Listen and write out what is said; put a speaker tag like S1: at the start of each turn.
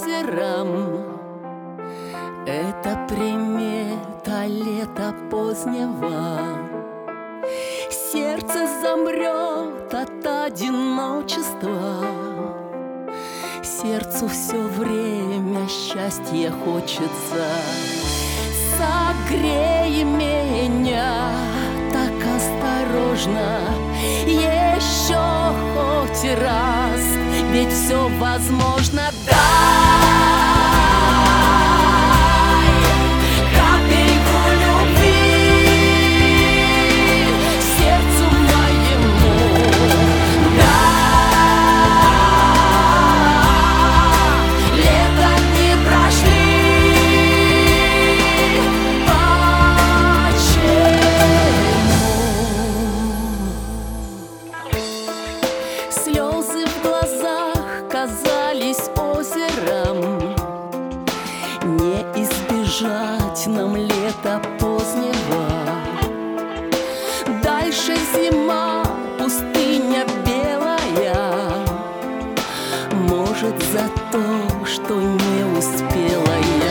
S1: озером. Это примета лета позднего. Сердце замрет от одиночества. Сердцу все время счастья хочется. Согрей меня так осторожно, еще хоть раз, ведь все возможно. Дай капельку любви сердцу моему. Да, лето не прошли. Слезы в глазах казались озером. Не избежать нам лета позднего. Дальше зима, пустыня белая. Может, за то, что не успела я.